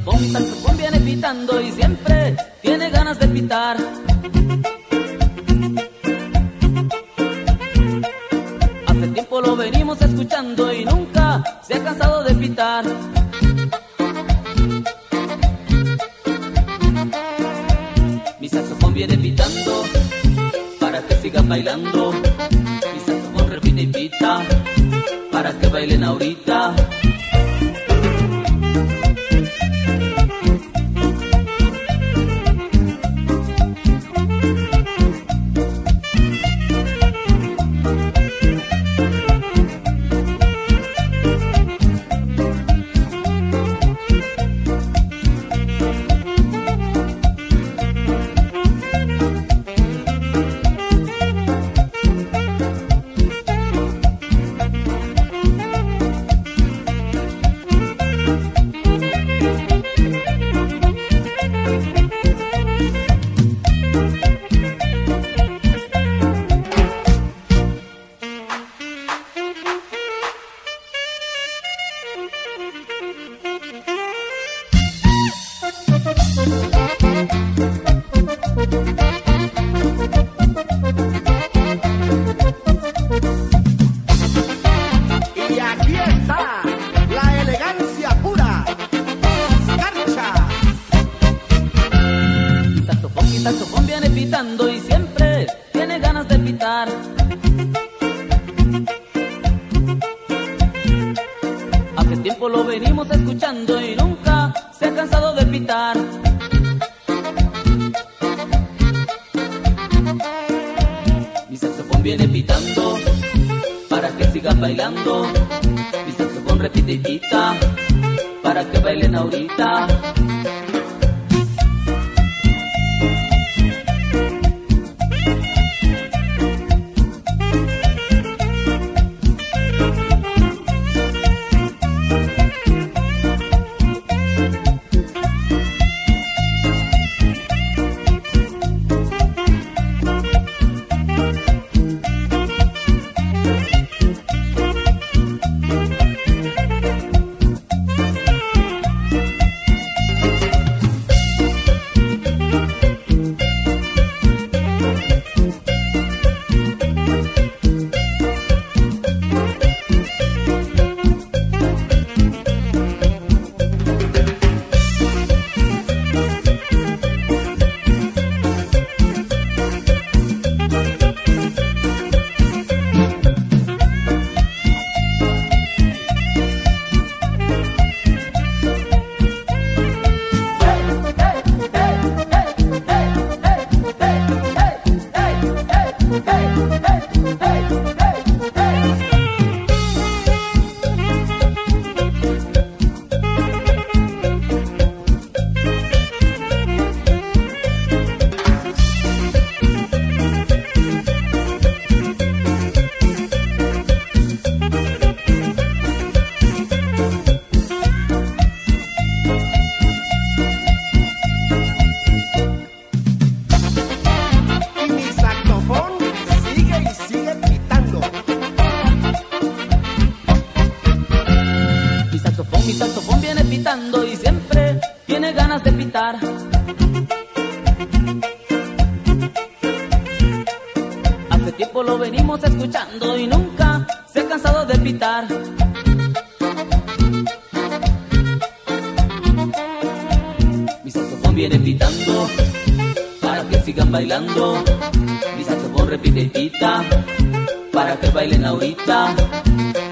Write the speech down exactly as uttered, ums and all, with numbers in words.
saxofón, mi saxofón viene pitando y siempre tiene ganas de pitar. Hace tiempo lo venimos escuchando y nunca se ha cansado de pitar. Mi saxofón viene pitando para que sigan bailando. Mi saxofón repite y pita para que bailen ahorita. Y aquí está la elegancia pura, Garcha. Mi saxofón, mi saxofón viene pitando y siempre tiene ganas de pitar. Hace tiempo lo venimos escuchando y nunca se ha cansado de pitar. Mi saxofón viene pitando para que sigan bailando. Mi saxofón repite y pita para que bailen ahorita. Mi saxofón viene pitando y siempre tiene ganas de pitar. Hace tiempo lo venimos escuchando y nunca se ha cansado de pitar. Mi saxofón viene pitando para que sigan bailando. Mi saxofón repite y pita para que bailen ahorita.